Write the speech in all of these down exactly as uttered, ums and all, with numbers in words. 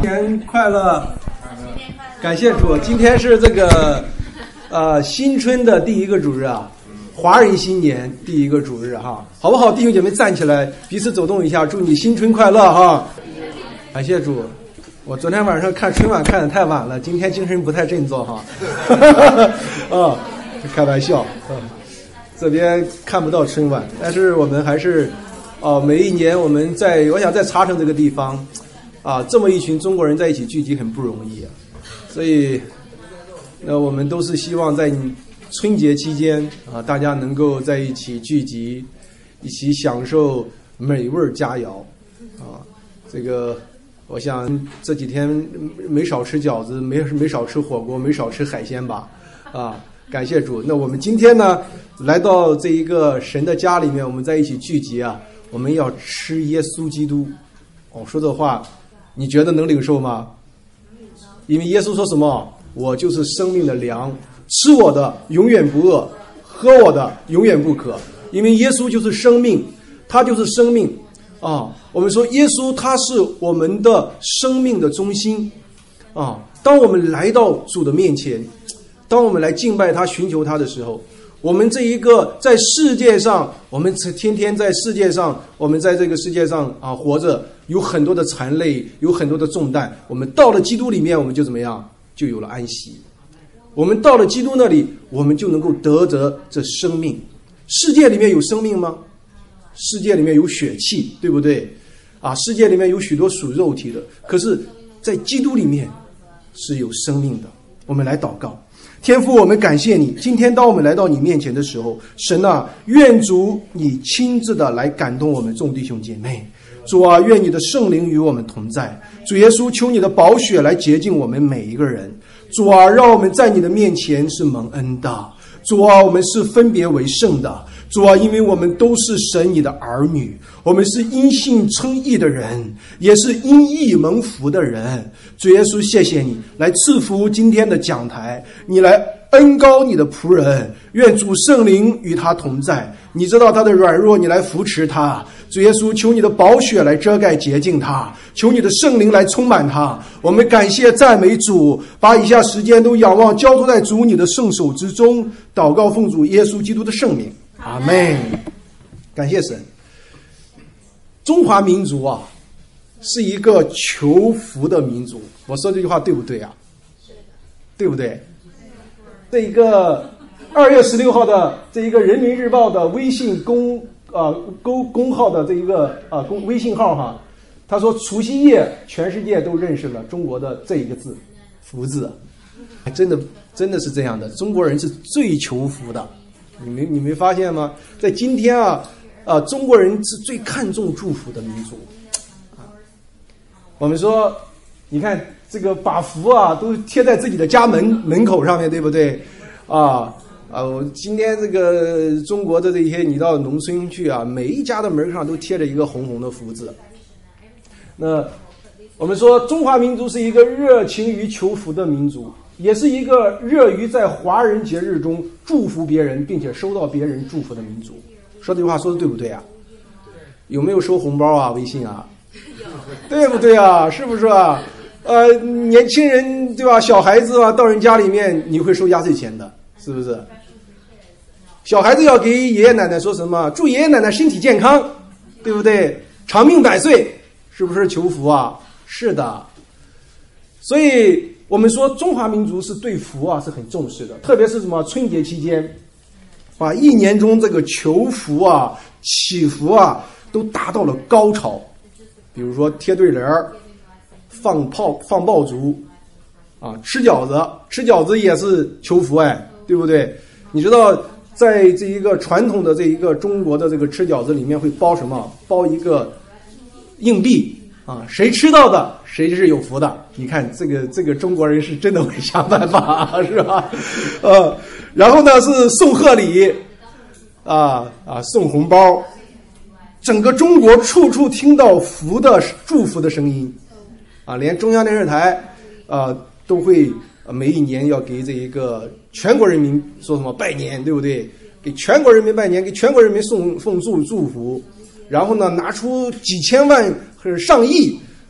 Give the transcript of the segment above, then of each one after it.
年快乐！感谢主，今天是这个呃新春的第一个主日啊，华人新年第一个主日哈，好不好？弟兄姐妹站起来，彼此走动一下，祝你新春快乐哈！感谢主，我昨天晚上看春晚看得太晚了，今天精神不太振作哈。啊，开玩笑，嗯，这边看不到春晚，但是我们还是。哦，每一年我们在，我想在茶城这个地方，啊，这么一群中国人在一起聚集很不容易啊，所以，那我们都是希望在春节期间啊，大家能够在一起聚集，一起享受美味佳肴，啊，这个我想这几天没少吃饺子，没没少吃火锅，没少吃海鲜吧，啊。感谢主。那我们今天呢，来到这一个神的家里面，我们在一起聚集啊，我们要吃耶稣基督。我说这话，你觉得能领受吗？因为耶稣说什么？我就是生命的粮，吃我的永远不饿，喝我的永远不渴。因为耶稣就是生命，他就是生命啊。我们说耶稣他是我们的生命的中心啊。当我们来到主的面前，当我们来敬拜他寻求他的时候，我们这一个在世界上，我们天天在世界上，我们在这个世界上啊活着，有很多的残累，有很多的重担，我们到了基督里面，我们就怎么样，就有了安息。我们到了基督那里，我们就能够得着这生命。世界里面有生命吗？世界里面有血气，对不对啊？世界里面有许多属肉体的，可是在基督里面是有生命的。我们来祷告。天父，我们感谢你，今天当我们来到你面前的时候，神啊，愿主你亲自的来感动我们众弟兄姐妹。主啊，愿你的圣灵与我们同在。主耶稣，求你的宝血来洁净我们每一个人。主啊，让我们在你的面前是蒙恩的。主啊，我们是分别为圣的。主啊，因为我们都是神你的儿女，我们是因信称义的人，也是因义蒙福的人。主耶稣，谢谢你来赐福今天的讲台，你来恩膏你的仆人，愿主圣灵与他同在。你知道他的软弱，你来扶持他。主耶稣，求你的宝血来遮盖洁净他，求你的圣灵来充满他。我们感谢赞美主，把以下时间都仰望交托在主你的圣手之中，祷告奉主耶稣基督的圣名，阿们。感谢神。中华民族啊，是一个求福的民族。我说这句话对不对啊？对不对？这一个二月十六号的这一个人民日报的微信公啊公公号的这一个啊公微信号哈，他说除夕夜全世界都认识了中国的这一个字福字，真的真的是这样的，中国人是最求福的。你没你没发现吗？在今天啊啊中国人是最看重祝福的民族啊。我们说你看这个把福啊都贴在自己的家门门口上面，对不对啊？啊，我今天这个中国的这些，你到农村去啊，每一家的门上都贴着一个红红的福字。那我们说中华民族是一个热情于求福的民族，也是一个热于在华人节日中祝福别人并且收到别人祝福的民族。说这句话说的对不对啊？有没有收红包啊？微信啊？对不对啊？是不是啊？呃，年轻人对吧？小孩子啊，到人家里面你会收压岁钱的，是不是？小孩子要给爷爷奶奶说什么？祝爷爷奶奶身体健康，对不对？长命百岁，是不是求福啊？是的。所以我们说中华民族是对福啊是很重视的，特别是什么春节期间，把一年中这个求福啊、祈福啊都达到了高潮。比如说贴对联儿、放炮、放爆竹啊，吃饺子，吃饺子也是求福哎，对不对？你知道在这一个传统的这一个中国的这个吃饺子里面会包什么？包一个硬币啊，谁吃到的谁就是有福的。你看这个这个中国人是真的会想办法，是吧？呃，然后呢是送贺礼啊啊，送红包，整个中国处处听到福的祝福的声音啊，连中央电视台啊都会每一年要给这一个全国人民说什么拜年，对不对？给全国人民拜年，给全国人民送送祝祝福，然后呢拿出几千万或者上亿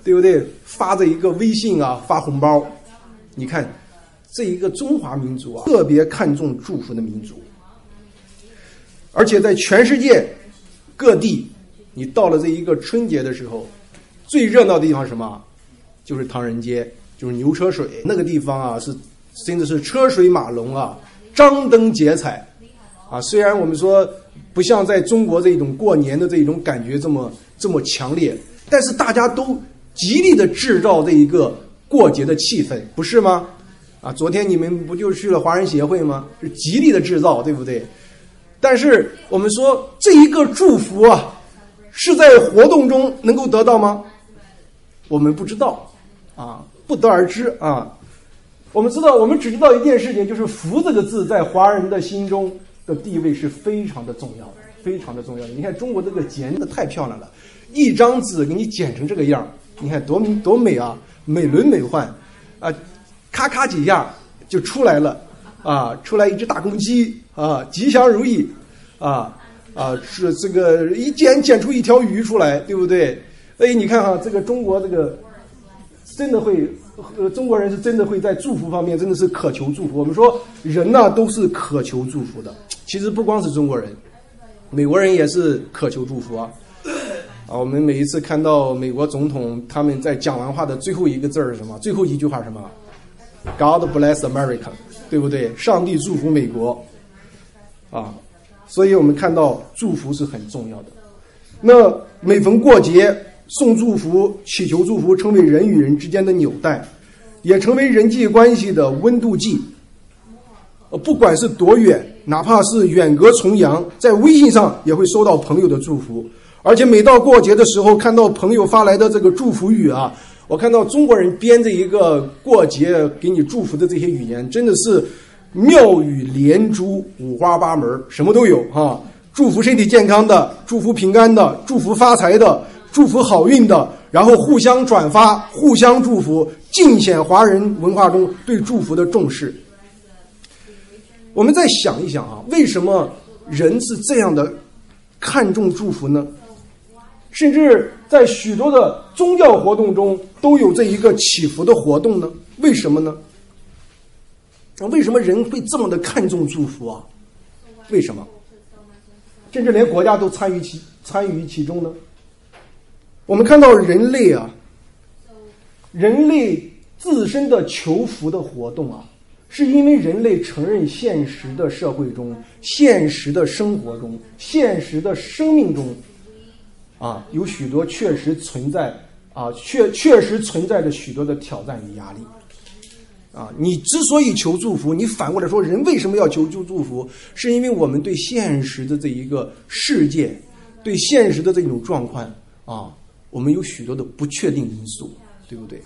对不对？发着一个微信啊，发红包。你看，这一个中华民族啊，特别看重祝福的民族，而且在全世界各地，你到了这一个春节的时候，最热闹的地方是什么？就是唐人街，就是牛车水那个地方啊，是真的是车水马龙啊，张灯结彩啊。虽然我们说不像在中国这一种过年的这一种感觉这么这么强烈，但是大家都极力的制造这一个过节的气氛，不是吗？啊，昨天你们不就去了华人协会吗？是极力的制造，对不对？但是我们说这一个祝福啊，是在活动中能够得到吗？我们不知道啊，不得而知啊。我们知道，我们只知道一件事情，就是福这个字在华人的心中的地位是非常的重要的，非常的重要的。你看中国这个剪的太漂亮了，一张纸给你剪成这个样，你看多多美啊，美轮美奂啊，咔咔几下就出来了啊，出来一只大公鸡啊，吉祥如意啊啊，是这个一剪剪出一条鱼出来，对不对？所以你看哈，这个中国这个真的会，呃，中国人是真的会在祝福方面真的是渴求祝福。我们说人呢都是渴求祝福的，其实不光是中国人，美国人也是渴求祝福啊。啊，我们每一次看到美国总统他们在讲完话的最后一个字是什么？最后一句话是什么 ？God bless America， 对不对？上帝祝福美国啊，所以我们看到祝福是很重要的。那每逢过节送祝福、祈求祝福，成为人与人之间的纽带，也成为人际关系的温度计。呃，不管是多远，哪怕是远隔重洋，在微信上也会收到朋友的祝福。而且每到过节的时候，看到朋友发来的这个祝福语啊，我看到中国人编这一个过节给你祝福的这些语言，真的是妙语连珠，五花八门，什么都有哈。祝福身体健康的，祝福平安的，祝福发财的，祝福好运的，然后互相转发，互相祝福，尽显华人文化中对祝福的重视。我们再想一想啊，为什么人是这样的看重祝福呢？甚至在许多的宗教活动中都有这一个祈福的活动呢？为什么呢？为什么人会这么的看重祝福啊？为什么？甚至连国家都参与其参与其中呢？我们看到人类啊，人类自身的求福的活动啊，是因为人类承认现实的社会中、现实的生活中、现实的生命中，啊，有许多确实存在啊，确确实存在着许多的挑战与压力。啊，你之所以求祝福，你反过来说，人为什么要求祝福？是因为我们对现实的这一个世界，对现实的这种状况啊，我们有许多的不确定因素，对不对？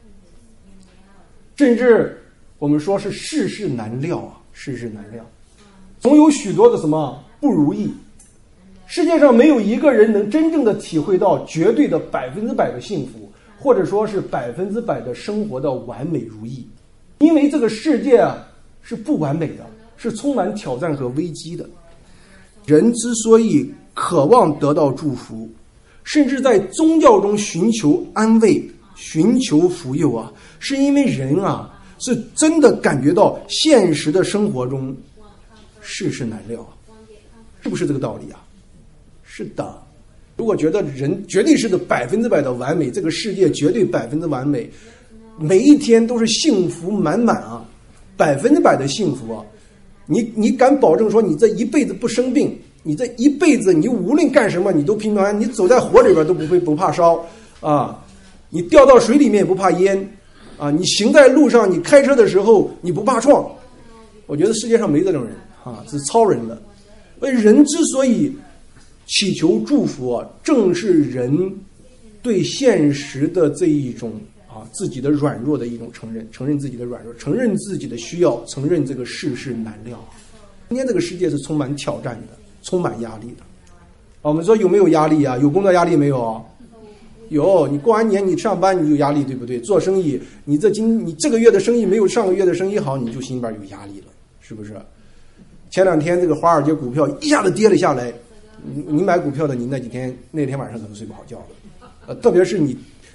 甚至我们说是世事难料啊，世事难料，总有许多的什么不如意。世界上没有一个人能真正的体会到绝对的百分之百的幸福，或者说是百分之百的生活的完美如意。因为这个世界啊是不完美的，是充满挑战和危机的。人之所以渴望得到祝福，甚至在宗教中寻求安慰、寻求福佑啊，是因为人啊是真的感觉到现实的生活中世事难料，是不是这个道理啊？是的。如果觉得人绝对是个百分之百的完美，这个世界绝对百分之完美，每一天都是幸福满满啊，百分之百的幸福啊！你你敢保证说你这一辈子不生病，你这一辈子你无论干什么你都平平安安，你走在火里边都不会不怕烧啊，你掉到水里面也不怕淹啊，你行在路上你开车的时候你不怕撞？我觉得世界上没这种人啊，是超人的。所以人之所以祈求祝福啊，正是人对现实的这一种啊，自己的软弱的一种承认，承认自己的软弱，承认自己的需要，承认这个世事难料。今天这个世界是充满挑战的，充满压力的。啊，我们说有没有压力啊？有工作压力没有？有。你过完年你上班你有压力，对不对？做生意，你这今你这个月的生意没有上个月的生意好，你就心里边有压力了，是不是？前两天这个华尔街股票一下子跌了下来，你你买股票的，你那几天那天晚上可能睡不好觉了。呃，特别是你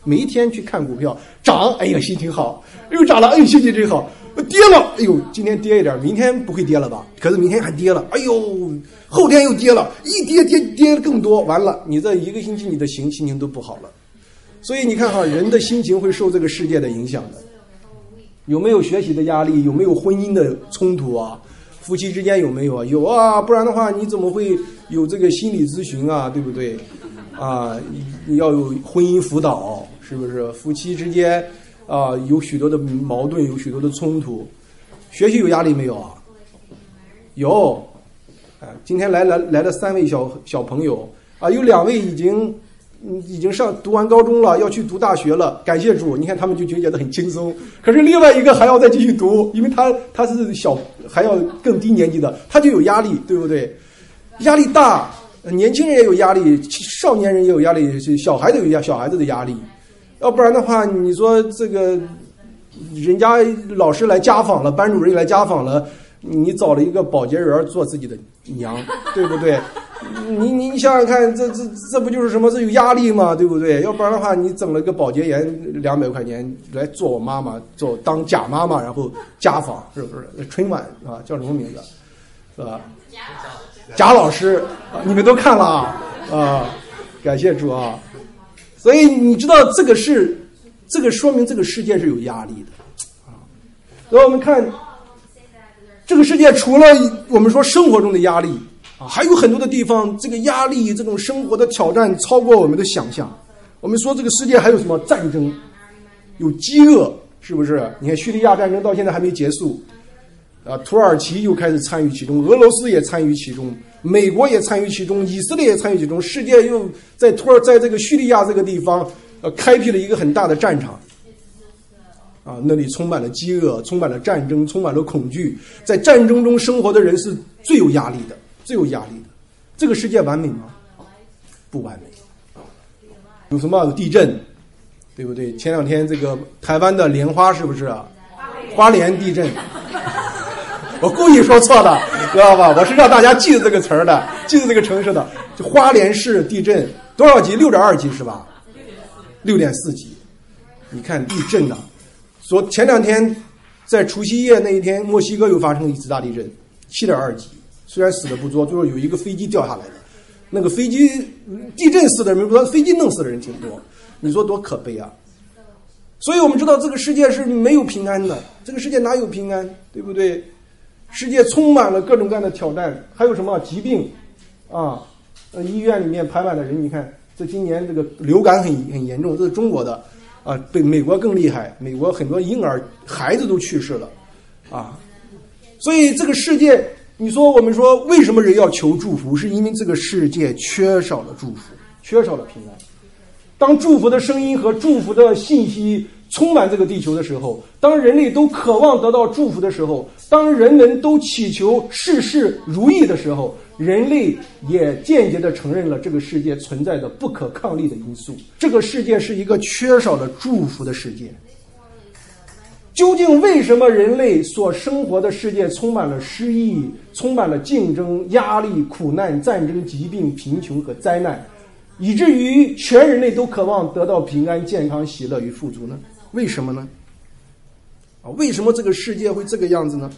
每一天去看股票，涨，哎呀心情好，又涨了，哎呦心情真好，跌了，哎呦今天跌一点，明天不会跌了吧？可是明天还跌了，哎呦后天又跌了，一跌跌跌更多，完了你这一个星期你的心心情都不好了。所以你看哈，人的心情会受这个世界的影响的。有没有学习的压力？有没有婚姻的冲突啊？夫妻之间有没有啊？有啊，不然的话你怎么会有这个心理咨询啊？对不对？啊，你要有婚姻辅导，是不是？夫妻之间啊有许多的矛盾，有许多的冲突。学习有压力没有啊？有。啊，今天来来来了三位小小朋友啊，有两位已经。已经上读完高中了，要去读大学了，感谢主，你看他们就觉得很轻松。可是另外一个还要再继续读，因为他他是小，还要更低年级的，他就有压力，对不对？压力大，年轻人也有压力，少年人也有压力，小孩子有压小孩子的压力。要不然的话，你说这个人家老师来家访了，班主任来家访了，你找了一个保洁员做自己的娘，对不对？你你你想想看，这这这不就是什么？这有压力吗？对不对？要不然的话，你整了个保洁员两百块钱来做我妈妈，做当假妈妈，然后家访，是不是？春晚啊，叫什么名字？是吧？贾老师啊，你们都看了啊啊！感谢主啊！所以你知道这个是这个说明这个世界是有压力的啊。所以我们看这个世界，除了我们说生活中的压力。啊，还有很多的地方，这个压力、这种生活的挑战超过我们的想象。我们说这个世界还有什么战争，有饥饿，是不是？你看叙利亚战争到现在还没结束，啊，土耳其又开始参与其中，俄罗斯也参与其中，美国也参与其中，以色列也参与其中，世界又在土耳在这个叙利亚这个地方，呃，开辟了一个很大的战场。啊，那里充满了饥饿，充满了战争，充满了恐惧，在战争中生活的人是最有压力的。最有压力的，这个世界完美吗？不完美。有什么？有地震，对不对？前两天这个台湾的莲花是不是啊？花莲地震。我故意说错的，知道吧？我是让大家记得这个词儿的，记得这个城市的。就花莲市地震多少级？六点二级是吧？六点四级。你看地震呐、啊，昨前两天在除夕夜那一天，墨西哥又发生了一次大地震，七点二级。虽然死的不多，最后有一个飞机掉下来的，那个飞机地震死的人不多，飞机弄死的人挺多，你说多可悲啊！所以我们知道这个世界是没有平安的，这个世界哪有平安，对不对？世界充满了各种各样的挑战，还有什么疾病啊？呃，医院里面排满了人，你看这今年这个流感很很严重，这是中国的啊，比美国更厉害，美国很多婴儿孩子都去世了啊，所以这个世界。你说我们说为什么人要求祝福？是因为这个世界缺少了祝福，缺少了平安。当祝福的声音和祝福的信息充满这个地球的时候，当人类都渴望得到祝福的时候，当人们都祈求事事如意的时候，人类也间接地承认了这个世界存在的不可抗力的因素。这个世界是一个缺少了祝福的世界。究竟为什么人类所生活的世界充满了失意，充满了竞争、压力、苦难、战争、疾病、贫穷和灾难，以至于全人类都渴望得到平安、健康、喜乐与富足呢？为什么呢？啊，为什么这个世界会这个样子呢？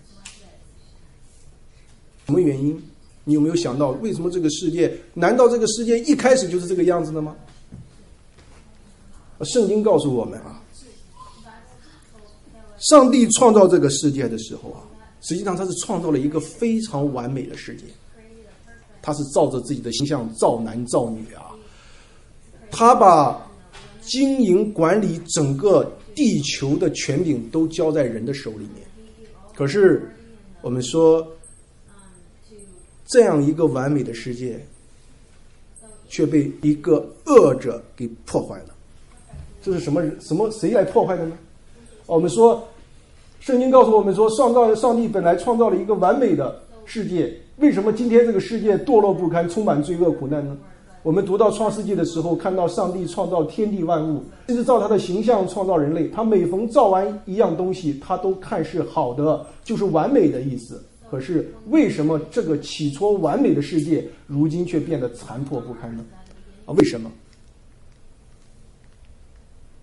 什么原因？你有没有想到，为什么这个世界？难道这个世界一开始就是这个样子的吗？圣经告诉我们啊。上帝创造这个世界的时候啊，实际上他是创造了一个非常完美的世界，他是照着自己的形象造男造女啊，他把经营管理整个地球的权柄都交在人的手里面。可是我们说，这样一个完美的世界却被一个恶者给破坏了。这是什么什么谁来破坏的呢？我们说圣经告诉我们说，创造上帝本来创造了一个完美的世界，为什么今天这个世界堕落不堪，充满罪恶苦难呢？我们读到创世纪的时候，看到上帝创造天地万物，甚至照他的形象创造人类，他每逢造完一样东西，他都看是好的，就是完美的意思。可是为什么这个起初完美的世界如今却变得残破不堪呢？啊，为什么？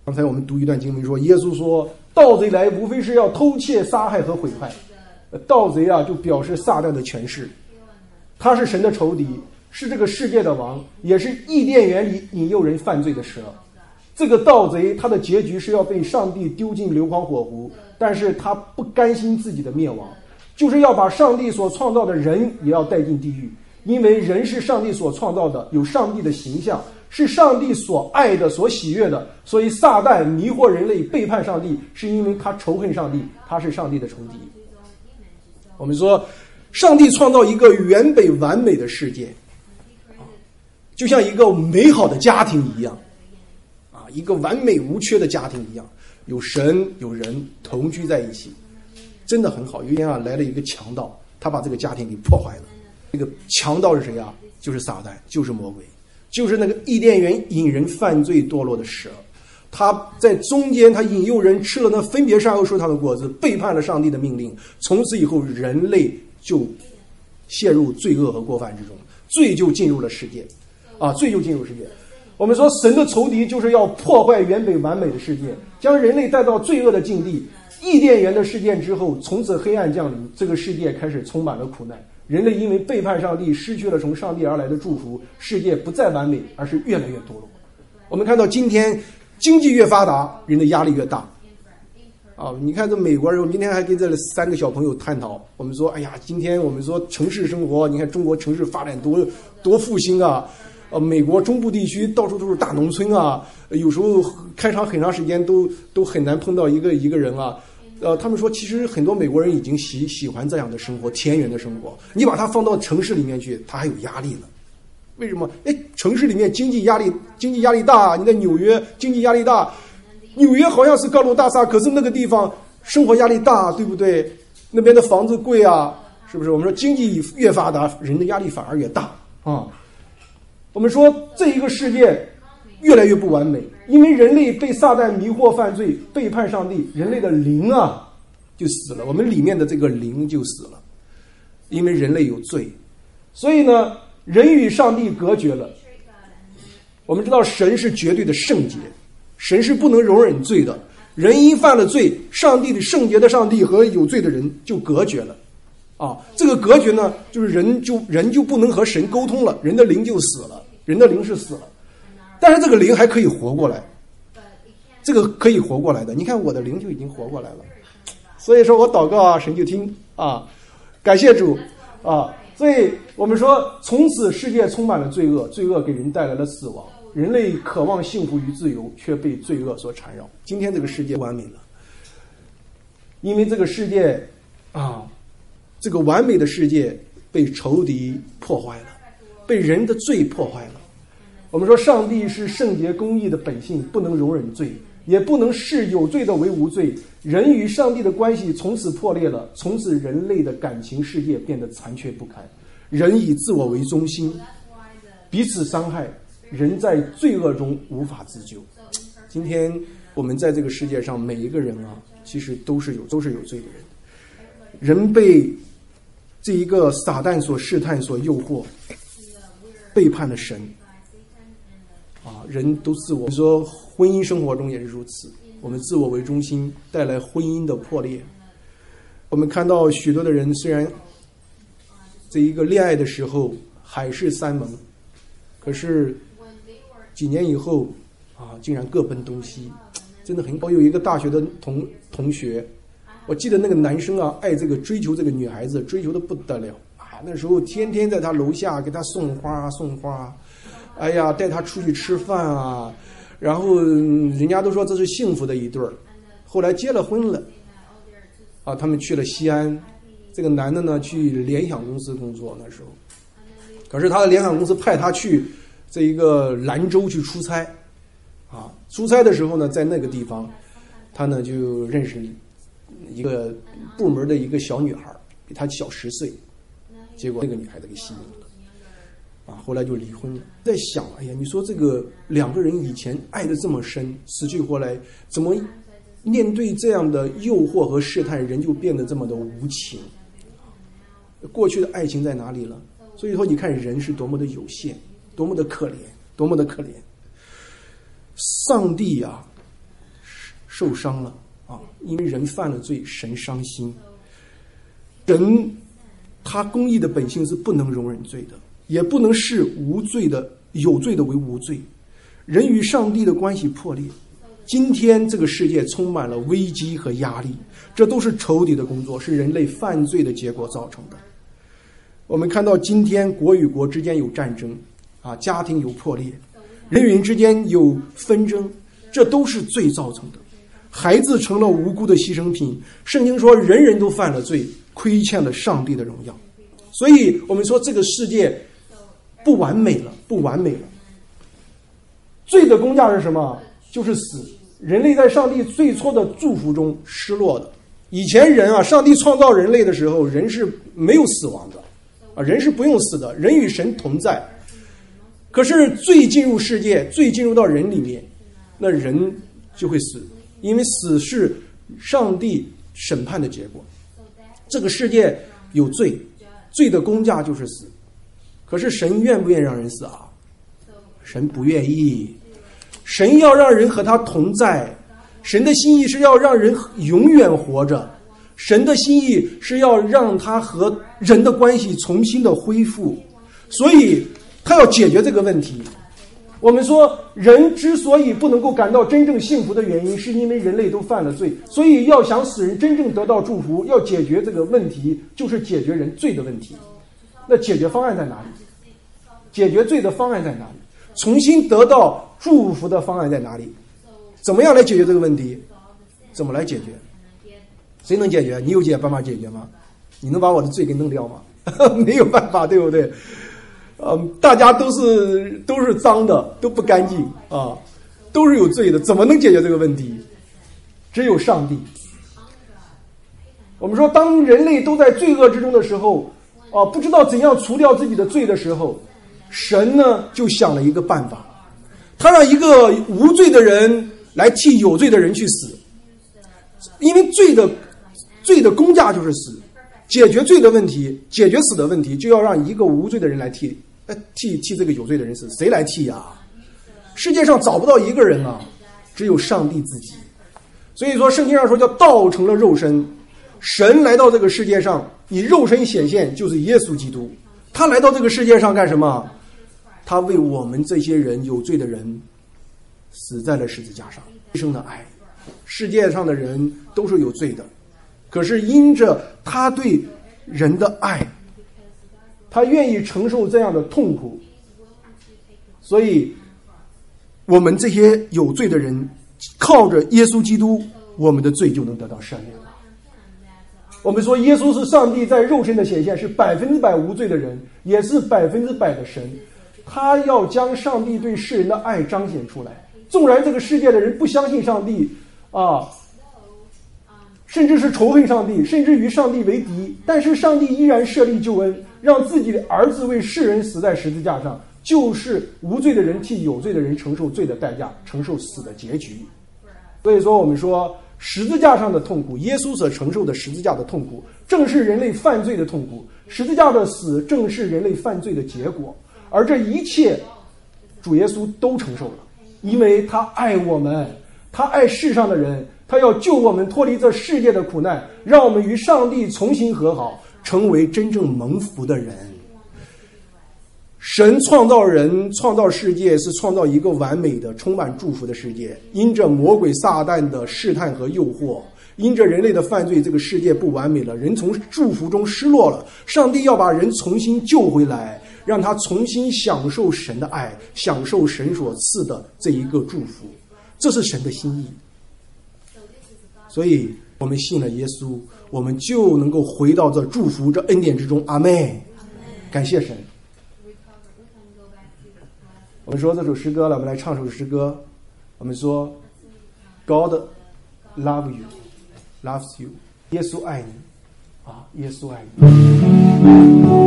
刚才我们读一段经文说，耶稣说，盗贼来无非是要偷窃、杀害和毁坏。盗贼啊，就表示撒旦的权势，他是神的仇敌，是这个世界的王，也是伊甸园里引诱人犯罪的蛇。这个盗贼他的结局是要被上帝丢进硫磺火湖，但是他不甘心自己的灭亡，就是要把上帝所创造的人也要带进地狱，因为人是上帝所创造的，有上帝的形象，是上帝所爱的、所喜悦的，所以撒旦迷惑人类背叛上帝，是因为他仇恨上帝，他是上帝的仇敌。我们说上帝创造一个原本完美的世界，就像一个美好的家庭一样，啊，一个完美无缺的家庭一样，有神有人同居在一起，真的很好。有一天啊，来了一个强盗，他把这个家庭给破坏了。这个强盗是谁啊？就是撒旦，就是魔鬼，就是那个伊甸园引人犯罪堕落的蛇。他在中间，他引诱人吃了那分别善恶树上的果子，背叛了上帝的命令。从此以后，人类就陷入罪恶和过犯之中，罪就进入了世界，啊，罪就进入世界。我们说，神的仇敌就是要破坏原本完美的世界，将人类带到罪恶的境地。伊甸园的事件之后，从此黑暗降临，这个世界开始充满了苦难。人类因为背叛上帝，失去了从上帝而来的祝福，世界不再完美，而是越来越堕落。我们看到今天经济越发达，人的压力越大。啊，你看这美国人，我今天还跟这三个小朋友探讨，我们说，哎呀，今天我们说城市生活，你看中国城市发展多多复兴啊，呃，美国中部地区到处都是大农村啊，有时候开场很长时间都都很难碰到一个一个人啊。呃，他们说其实很多美国人已经喜喜欢这样的生活，田园的生活。你把它放到城市里面去，他还有压力了。为什么？哎，城市里面经济压力经济压力大，你在纽约经济压力大，纽约好像是高楼大厦，可是那个地方生活压力大，对不对？那边的房子贵啊，是不是？我们说经济越发达，人的压力反而越大啊。我们说这一个世界越来越不完美，因为人类被撒旦迷惑犯罪，背叛上帝，人类的灵啊就死了，我们里面的这个灵就死了，因为人类有罪，所以呢，人与上帝隔绝了。我们知道神是绝对的圣洁，神是不能容忍罪的，人因犯了罪，上帝的圣洁的上帝和有罪的人就隔绝了啊。这个隔绝呢，就是人就人就不能和神沟通了，人的灵就死了，人的灵是死了。但是这个灵还可以活过来，这个可以活过来的。你看我的灵就已经活过来了，所以说我祷告啊，神就听啊，感谢主啊。所以我们说，从此世界充满了罪恶，罪恶给人带来了死亡，人类渴望幸福与自由，却被罪恶所缠绕。今天这个世界完美了，因为这个世界啊，这个完美的世界被仇敌破坏了，被人的罪破坏了。我们说上帝是圣洁公义的本性，不能容忍罪，也不能视有罪的为无罪。人与上帝的关系从此破裂了，从此人类的感情世界变得残缺不堪，人以自我为中心，彼此伤害，人在罪恶中无法自救。今天我们在这个世界上每一个人啊，其实都是有都是有罪的人，人被这一个撒旦所试探所诱惑，背叛了神啊，人都自我。说婚姻生活中也是如此，我们自我为中心，带来婚姻的破裂。我们看到许多的人，虽然这一个恋爱的时候海誓山盟，可是几年以后啊，竟然各奔东西，真的很。我有一个大学的同同学，我记得那个男生啊，爱这个追求这个女孩子，追求的不得了啊。那时候天天在他楼下给他送花送花。哎呀，带他出去吃饭啊，然后人家都说这是幸福的一对儿。后来结了婚了，啊，他们去了西安，这个男的呢去联想公司工作，那时候，可是他的联想公司派他去这一个兰州去出差，啊，出差的时候呢，在那个地方，他呢就认识一个部门的一个小女孩，比他小十岁，结果那个女孩子给吸引了。啊，后来就离婚了。在想，哎呀，你说这个两个人以前爱得这么深，死去活来，怎么面对这样的诱惑和试探，人就变得这么的无情？过去的爱情在哪里了？所以说，你看人是多么的有限，多么的可怜，多么的可怜。上帝啊， 受伤了啊，因为人犯了罪，神伤心。人他公义的本性是不能容忍罪的，也不能视无罪的有罪的为无罪。人与上帝的关系破裂，今天这个世界充满了危机和压力，这都是仇敌的工作，是人类犯罪的结果造成的。我们看到今天国与国之间有战争啊，家庭有破裂，人与人之间有纷争，这都是罪造成的。孩子成了无辜的牺牲品，圣经说人人都犯了罪，亏欠了上帝的荣耀。所以我们说这个世界不完美了，不完美了。罪的工价是什么？就是死。人类在上帝最初的祝福中失落的。以前人啊，上帝创造人类的时候，人是没有死亡的啊，人是不用死的，人与神同在。可是罪进入世界，罪进入到人里面，那人就会死，因为死是上帝审判的结果。这个世界有罪，罪的工价就是死。可是神愿不愿意让人死啊？神不愿意。神要让人和他同在，神的心意是要让人永远活着，神的心意是要让他和人的关系重新的恢复，所以他要解决这个问题。我们说人之所以不能够感到真正幸福的原因，是因为人类都犯了罪，所以要想使人真正得到祝福，要解决这个问题，就是解决人罪的问题。那解决方案在哪里？解决罪的方案在哪里？重新得到祝福的方案在哪里？怎么样来解决这个问题？怎么来解决？谁能解决？你有解办法解决吗？你能把我的罪给弄掉吗？没有办法，对不对？嗯，大家都是都是脏的，都不干净啊，都是有罪的，怎么能解决这个问题？只有上帝。我们说，当人类都在罪恶之中的时候，啊，不知道怎样除掉自己的罪的时候，神呢就想了一个办法，他让一个无罪的人来替有罪的人去死，因为罪的罪的工价就是死。解决罪的问题，解决死的问题，就要让一个无罪的人来替，呃，替替这个有罪的人死。谁来替啊？世界上找不到一个人啊，只有上帝自己。所以说，圣经上说叫道成了肉身，神来到这个世界上，以肉身显现，就是耶稣基督。他来到这个世界上干什么？他为我们这些人有罪的人死在了十字架上，牺牲的爱。世界上的人都是有罪的，可是因着他对人的爱，他愿意承受这样的痛苦，所以我们这些有罪的人靠着耶稣基督，我们的罪就能得到赦免了。我们说耶稣是上帝在肉身的显现，是百分之百无罪的人，也是百分之百的神。他要将上帝对世人的爱彰显出来。纵然这个世界的人不相信上帝啊，甚至是仇恨上帝，甚至与上帝为敌，但是上帝依然设立救恩，让自己的儿子为世人死在十字架上，就是无罪的人替有罪的人承受罪的代价，承受死的结局。所以说我们说十字架上的痛苦，耶稣所承受的十字架的痛苦，正是人类犯罪的痛苦。十字架的死正是人类犯罪的结果，而这一切主耶稣都承受了，因为他爱我们，他爱世上的人，他要救我们脱离这世界的苦难，让我们与上帝重新和好，成为真正蒙福的人。神创造人，创造世界，是创造一个完美的充满祝福的世界。因着魔鬼撒旦的试探和诱惑，因着人类的犯罪，这个世界不完美了，人从祝福中失落了。上帝要把人重新救回来，让他重新享受神的爱，享受神所赐的这一个祝福，这是神的心意。所以我们信了耶稣，我们就能够回到这祝福这恩典之中。阿们。感谢神。我们说这首诗歌了，我们来唱首诗歌。我们说 God love you loves you， 耶稣爱你啊，耶稣爱你。